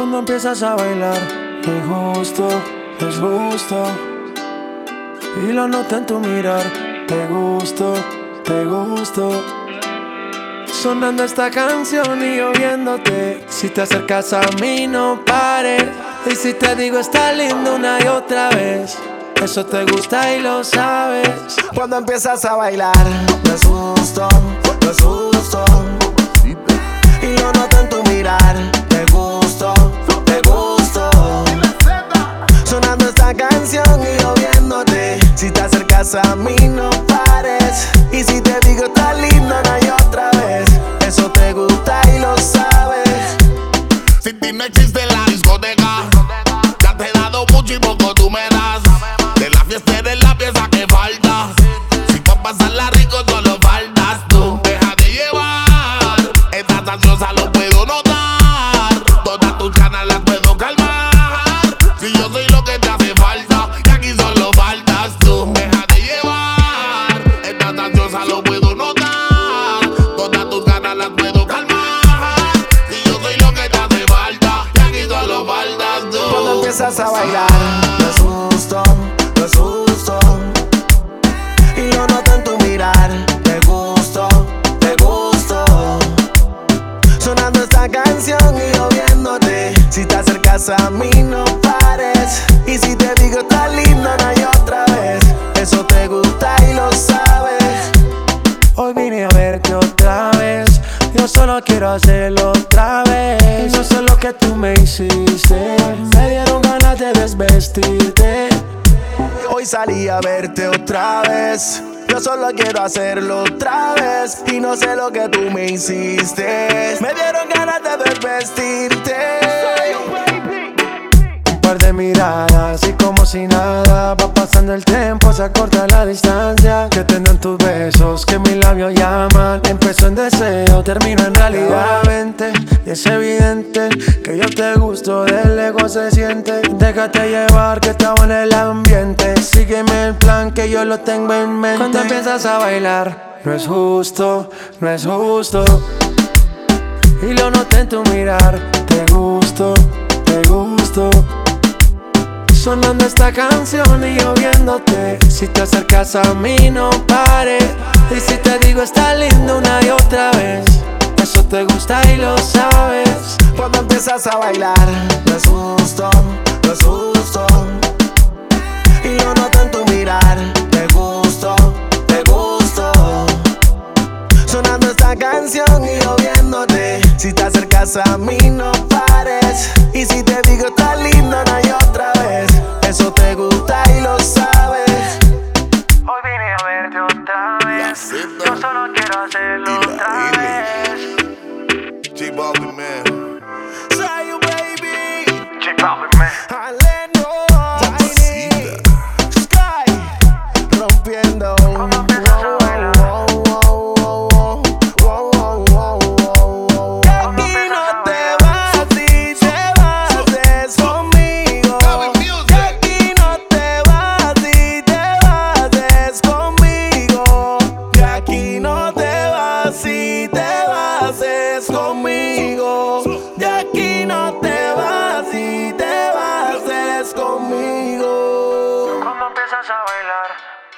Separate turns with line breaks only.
Cuando empiezas a bailar, te gusto, es gusto. Y lo noto en tu mirar, te gusto, te gusto. Sonando esta canción y yo viéndote. Si te acercas a mí no pares. Y si te digo está lindo una y otra vez, eso te gusta y lo sabes.
Cuando empiezas a bailar, me asusto, me asusto. Y lo noto en tu mirar, te gusto, te gusto. Sonando esta canción y yo viéndote. Si te acercas a mí no pares. Y si te digo está lindo una y otra vez, eso te gusta y lo sabes.
Sin ti no existe la discoteca. Ya te he dado mucho y poco tú me das. De la fiesta eres la pieza que falta. Si pa' pasarla rico solo faltas tú. Deja de llevar, estás ansiosa lo puedo notar. Todas tus ganas las puedo calmar. Si yo soy lo que te hace falta y aquí solo faltas tú. Deja de llevar, estás ansiosa lo puedo notar. Todas tus ganas las puedo calmar. Si yo soy lo que te hace falta y aquí solo faltas tú.
Cuando empiezas a bailar, me asusto, me asusto. Y lo noto en tu mirar, te gusto, te gusto. Sonando esta canción y yo viéndote. Si te acercas a mí no pares. Y si te digo está linda una y otra vez, eso te gusta y lo sabes.
Hoy vine a verte otra vez. Yo solo quiero hacerlo otra vez. No sé lo que tú me hiciste. Me dieron ganas de desvestirte.
Hoy salí a verte otra vez. Yo solo quiero hacerlo otra vez. Y no sé lo que tú me hiciste. Me dieron ganas de desvestirte.
Un par de miradas y como si nada. Va pasando el tiempo, se acorta la distancia. Que tendrán tus besos, que mis labios llaman. Empezó en deseo, terminó en realidad. Vente, y es evidente que yo te gusto, del ego se siente. Déjate llevar que estaba en el ambiente. Sígueme el plan que yo lo tengo en mente. Cuando empiezas a bailar, no es justo, no es justo. Y lo noté en tu mirar, te gusto, te gusto. Sonando esta canción y yo viéndote. Si te acercas a mí no pares. Y si te digo está lindo una y otra vez, eso te gusta y lo sabes.
Cuando empiezas a bailar, me asusto, me asusto. Y lo noto en tu mirar, te gusto, te gusto. Sonando esta canción y yo viéndote. Si te acercas a mí no pares. Y si te digo está linda una y otra vez, eso te gusta y lo sabes.
Hoy vine a verte otra vez. Yo solo quiero hacerlo otra vez.
J-Balvin, man.
Say you baby.
J-Balvin, man.
Aleno, Tiny, Sky, rompiendo.
Cuando empiezas a bailar,
y no te vas, si te vas es conmigo. Y aquí no te vas, si te vas es conmigo. Y aquí no te vas, si te vas es conmigo. Y aquí no te vas, si te vas es conmigo.
cuando empiezas a bailar,